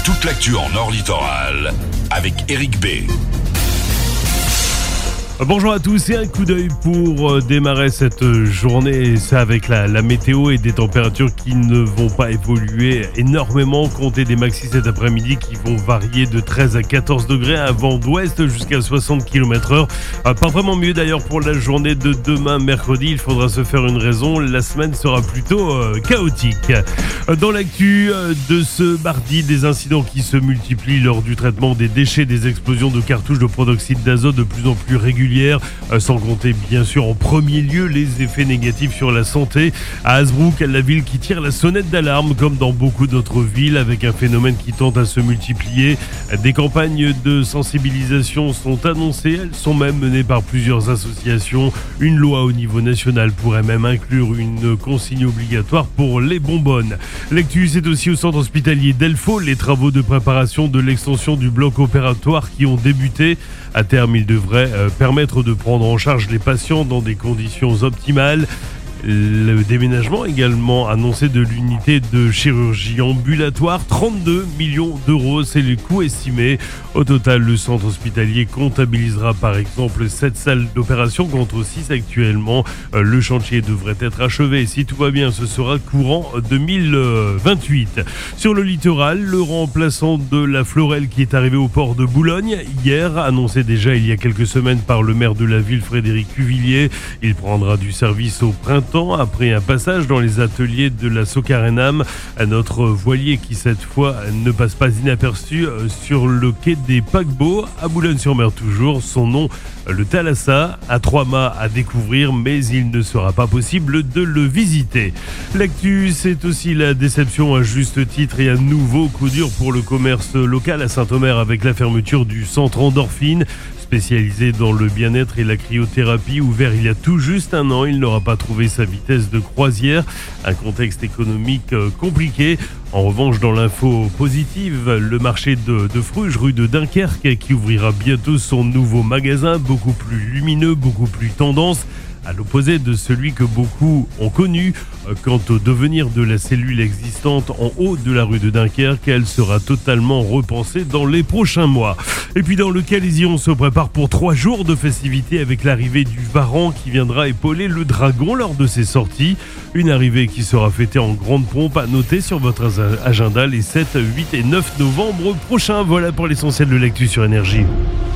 Toute l'actu en Nord Littoral avec Eric B. Bonjour à tous et un coup d'œil pour démarrer cette journée, ça avec la météo et des températures qui ne vont pas évoluer énormément. Comptez des maxis cet après-midi qui vont varier de 13 à 14 degrés, un vent d'ouest jusqu'à 60 km/h. Pas vraiment mieux d'ailleurs pour la journée de demain mercredi, il faudra se faire une raison, la semaine sera plutôt chaotique. Dans l'actu de ce mardi, des incidents qui se multiplient lors du traitement des déchets, des explosions de cartouches de protoxyde d'azote de plus en plus régulières. Sans compter bien sûr en premier lieu les effets négatifs sur la santé. À Hazebrouck, la ville qui tire la sonnette d'alarme comme dans beaucoup d'autres villes avec un phénomène qui tente à se multiplier. Des campagnes de sensibilisation sont annoncées, elles sont même menées par plusieurs associations. Une loi au niveau national pourrait même inclure une consigne obligatoire pour les bonbonnes. L'actu, c'est aussi au centre hospitalier d'Elfaux, les travaux de préparation de l'extension du bloc opératoire qui ont débuté. À terme, il devrait permettre de prendre en charge les patients dans des conditions optimales. Le déménagement également annoncé de l'unité de chirurgie ambulatoire, 32 millions d'euros, c'est le coût estimé. Au total, le centre hospitalier comptabilisera par exemple 7 salles d'opération contre 6 actuellement. Le chantier devrait être achevé. Si tout va bien, ce sera courant 2028. Sur le littoral, le remplaçant de la Florelle qui est arrivé au port de Boulogne hier, annoncé déjà il y a quelques semaines par le maire de la ville, Frédéric Cuvillier. Il prendra du service au printemps après un passage dans les ateliers de la Socarénam. Notre voilier qui cette fois ne passe pas inaperçu sur le quai des paquebots à Boulogne-sur-Mer toujours. Son nom, le Thalassa, à 3 mâts à découvrir, mais il ne sera pas possible de le visiter. L'actu, c'est aussi la déception à juste titre et un nouveau coup dur pour le commerce local à Saint-Omer avec la fermeture du centre Endorphine. Spécialisé dans le bien-être et la cryothérapie, ouvert il y a tout juste un an, il n'aura pas trouvé sa vitesse de croisière. Un contexte économique compliqué. En revanche, dans l'info positive, le marché de Fruges, rue de Dunkerque, qui ouvrira bientôt son nouveau magasin, beaucoup plus lumineux, beaucoup plus tendance, à l'opposé de celui que beaucoup ont connu. Quant au devenir de la cellule existante en haut de la rue de Dunkerque, elle sera totalement repensée dans les prochains mois. Et puis dans le Calaisis, on se prépare pour 3 jours de festivités avec l'arrivée du Varan qui viendra épauler le Dragon lors de ses sorties. Une arrivée qui sera fêtée en grande pompe, à noter sur votre agenda les 7, 8 et 9 novembre prochains. Voilà pour l'essentiel de l'actu sur Énergie.